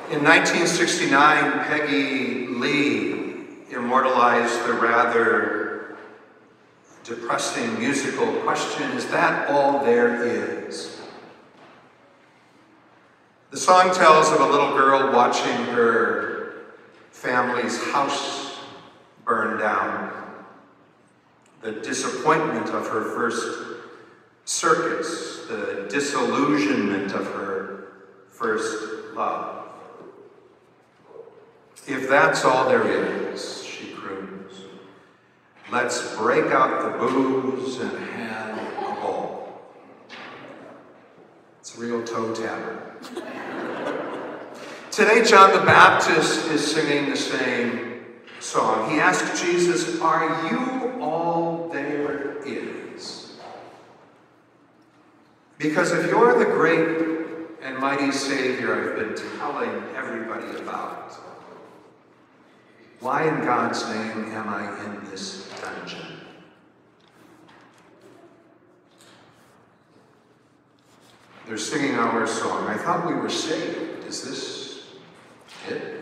In 1969, Peggy Lee immortalized the rather depressing musical question, "Is that all there is?" The song tells of a little girl watching her family's house burn down, the disappointment of her first circus, the disillusionment of her first love. "If that's all there is," she croons, "let's break out the booze and have a ball." It's a real toe tapper. Today, John the Baptist is singing the same song. He asked Jesus, "Are you all there is?" Because if you're the great and mighty Savior I've been telling everybody about, why in God's name am I in this dungeon? They're singing our song. I thought we were saved. Is this it?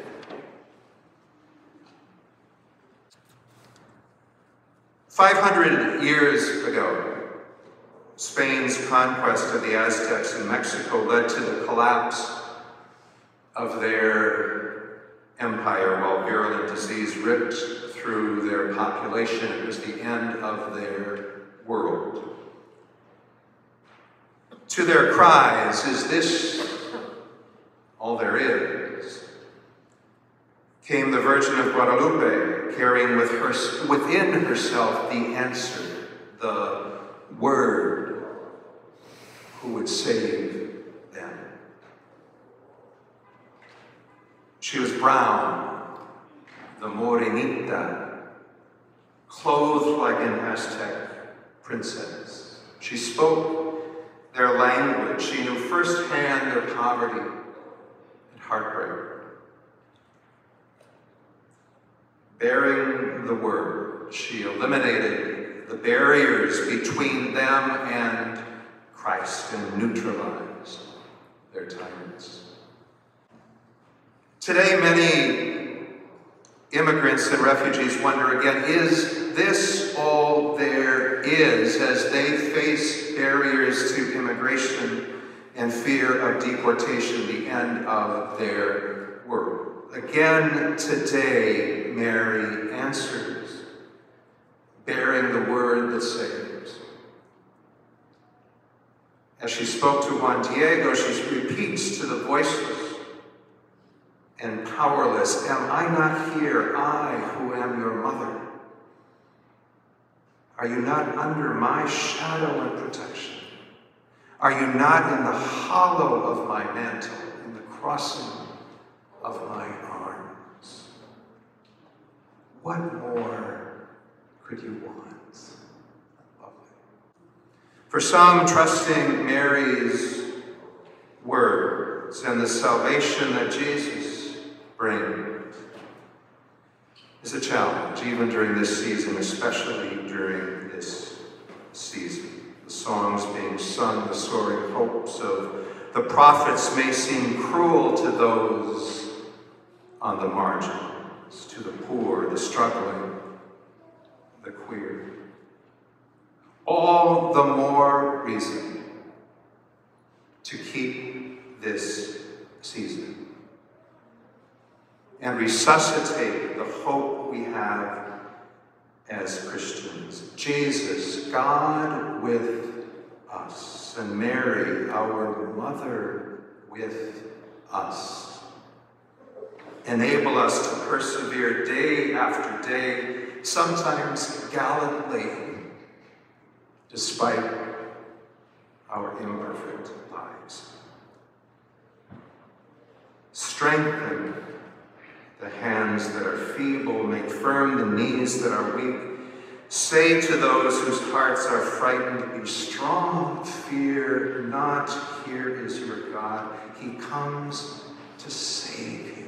"500 years ago, Spain's conquest of the Aztecs in Mexico led to the collapse of their empire while virulent disease ripped through their population. It was the end of their world. To their cries, "Is this all there is?" came the Virgin of Guadalupe, carrying within herself the answer, the Word who would save them. She was brown, the Morenita, clothed like an Aztec princess. She spoke their language. She knew firsthand their poverty and heartbreak. Bearing the Word, she eliminated the barriers between them and Christ and neutralized their tyrants. Today, many immigrants and refugees wonder again, is this all there is, as they face barriers to immigration and fear of deportation, the end of their world? Again today, Mary answers, bearing the Word that saves. As she spoke to Juan Diego, she repeats to the voiceless and powerless, "Am I not here, I who am your mother? Are you not under my shadow and protection? Are you not in the hollow of my mantle, in the crossing of my arms?" What more could you want? For some, trusting Mary's words and the salvation that Jesus brings is a challenge, even during this season, especially during this season. The songs being sung, the soaring hopes of the prophets may seem cruel to those on the margins, to the poor, the struggling, the queer. All the more reason to keep this season and resuscitate the hope we have as Christians. Jesus, God with us, and Mary, our mother, with us. Enable us to persevere day after day, sometimes gallantly, despite our imperfect lives. Strengthen the hands that are feeble, make firm the knees that are weak. Say to those whose hearts are frightened, "Be strong, fear not, here is your God. He comes to save you."